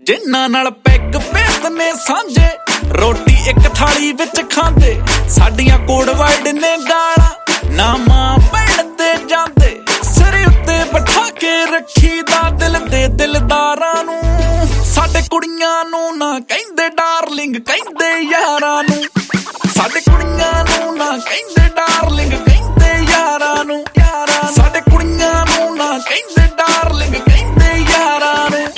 ਜਿਨ੍ਹਾਂ ਨਾਲ ਪੈਗ ਭੇਦਨੇ ਸਾਂਝੇ ਰੋਟੀ ਇੱਕ ਥਾਲੀ ਵਿੱਚ ਖਾਂਦੇ ਸਾਡੀਆਂ ਕੋਡ ਵਰਡ ਨੇ ਗਾਲਾਂ ਨਾ ਮਾਂ ਭੈਣ ਤੇ ਜਾਂਦੇ ਸਿਰ ਉੱਤੇ ਬਿਠਾ ਕੇ ਰੱਖੀ ਦਾ ਦਿਲ ਦੇ ਦਿਲਦਾਰਾਂ ਨੂੰ ਸਾਡੇ ਕੁੜੀਆਂ ਨੂੰ ਨਾ ਕਹਿੰਦੇ ਡਾਰਲਿੰਗ ਕਹਿੰਦੇ ਯਾਰਾਂ ਨੂੰ ਸਾਡੇ ਕੁੜੀਆਂ ਨੂੰ ਨਾ ਕਹਿੰਦੇ ਡਾਰਲਿੰਗ ਕਹਿੰਦੇ ਯਾਰਾਂ ਨੂੰ ਸਾਡੇ ਕੁੜੀਆਂ ਨੂੰ ਨਾ ਕਹਿੰਦੇ ਡਾਰਲਿੰਗ ਕਹਿੰਦੇ ਯਾਰਾਂ ਨੂੰ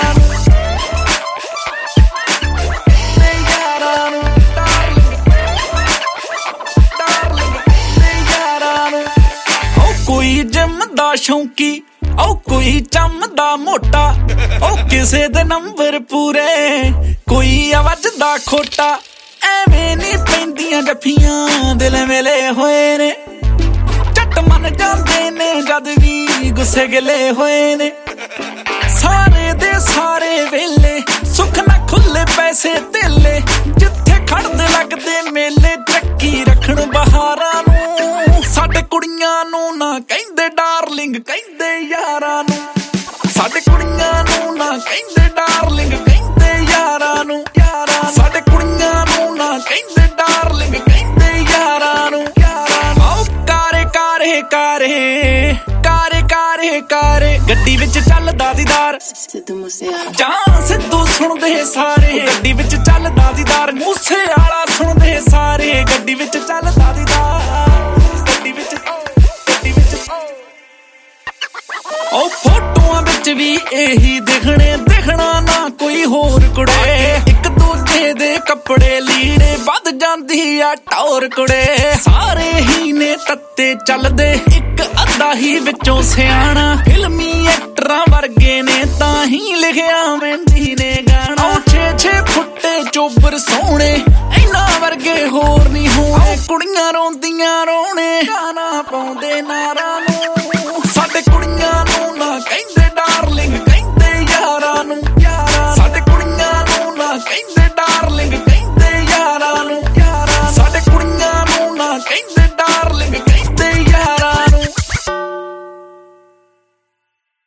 ਕੋਈ ਜਿਮ ਦਾ ਸ਼ੌਂਕੀ ਉਹ ਕੋਈ ਚੰਮ ਦਾ ਮੋਟਾ ਉਹ ਕਿਸੇ ਦੇ ਨੰਬਰ ਪੂਰੇ ਕੋਈ ਵੱਜਦਾ ਖੋਟਾ ਐਵੇਂ ਨੀ ਪੈਂਦੀਆਂ ਜੱਫੀਆਂ ਦਿਲ ਮੇਲੇ ਹੋਏ ਨੇ ਝੱਟ ਮੰਨ ਜਾਂਦੇ ਨੇ ਜਦ ਵੀ ਗੁੱਸੇ ਗਿਲੇ ਹੋਏ ਨੇ ਸਾਰੇ ਦੇ ਸਾਰੇ ਵੇਲੇ ਸੁੱਖ ਨਾ ਖੁੱਲੇ ਪੈਸੇ ਧੇਲੇ ਜਿੱਥੇ ਖੜਦੇ ਲੱਗਦੇ ਮੇਲੇ ਚੱਕੀ ਰੱਖਣ ਬਹਾਰਾਂ ਨੂੰ ਸਾਡੇ ਕੁੜੀਆਂ ਨੂੰ ਨਾ ਕਹਿੰਦੇ ਡਾਰਲਿੰਗ ਕਹਿੰਦੇ ਯਾਰਾਂ ਨੂੰ ਸਾਡੇ ਕੁੜੀਆਂ ਨੂੰ ਨਾ ਕਹਿੰਦੇ ਡਾਰਲਿੰਗ ਕਹਿੰਦੇ ਯਾਰਾਂ ਨੂੰ ਸਾਡੇ ਕੁੜੀਆਂ ਨੂੰ ਨਾ ਕਹਿੰਦੇ ਡਾਰਲਿੰਗ ਕਹਿੰਦੇ ਯਾਰਾਂ ਨੂੰ ਆਓ ਕਾਰੇ ਕਾਰੇ ਕਾਰੇ ਕਾਰੇ ਕਾਰੇ ਕਾਰੇ ਗੱਡੀ ਵਿੱਚ ਚੱਲਦਾ ਦੀਦਾਰ ਜਾਂ ਸਿੱਧੂ ਸੁਣਦੇ ਸਾਰੇ ਗੱਡੀ ਵਿੱਚ ਚੱਲਦਾ ਦੀਦਾਰ ਮੂਸੇ ਵਾਲਾ ਸੁਣਦੇ ਸਾਰੇ ਗੱਡੀ ਵਿੱਚ ਚੱਲਦਾ ਦੀਦਾਰ ਗੱਡੀ ਵਿੱਚ ਉਹ ਫੋਟੋਆਂ ਵਿੱਚ ਵੀ ਇਹੀ ਦਿਖਣਾ ਨਾ ਕੋਈ ਹੋਰ ਕੁੜੇ ਇੱਕ ਦੂਜੇ ਦੇ ਕੱਪੜੇ ਲੀੜੇ ਵੱਧ ਜਾਂਦੀ ਆ ਟੌਰ ਕੁੜੇ ਸਾਰੇ ਹੀ ਨੇ ਤੱਤੇ ਚੱਲਦੇ ਇੱਕ ਅੱਧਾ ਹੀ ਵਿੱਚੋਂ ਸਿਆਣਾ ਫਿਲਮੀ ਐਕਟਰਾਂ ਵਰਗੇ ਨੇ ਤਾਂ ਹੀ ਲਿਖਿਆ ਮਹਿੰਦੀ ਨੇ ਗਾਣਾ ਉਹ 6 ਫੁੱਟੇ ਚੋਬਰ ਸੋਹਣੇ ਇਹਨਾਂ ਵਰਗੇ ਹੋਰ ਨਹੀਂ ਹੋਣੇ ਕੁੜੀਆਂ ਰੋਂਦੀਆਂ ਰੋਣੇ ਗਾਣਾ ਪਾਉਂਦੇ ਨਾਰਾਂ